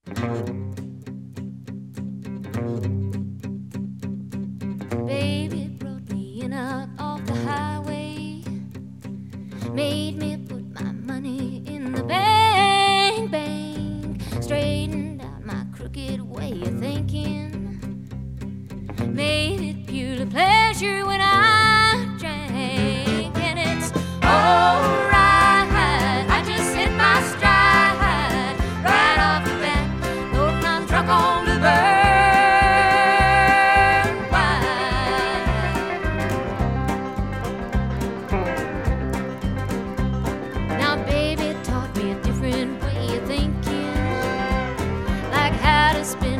Baby brought me in out off the highway, made me put my money in the bank, bank, straightened out my crooked way of thinking, made it purely pleasure when I drank, and it's alright. I just hit my stride right off the bat, loading I'm drunk on the burn wine. Now baby taught me a different way of thinking, like how to spin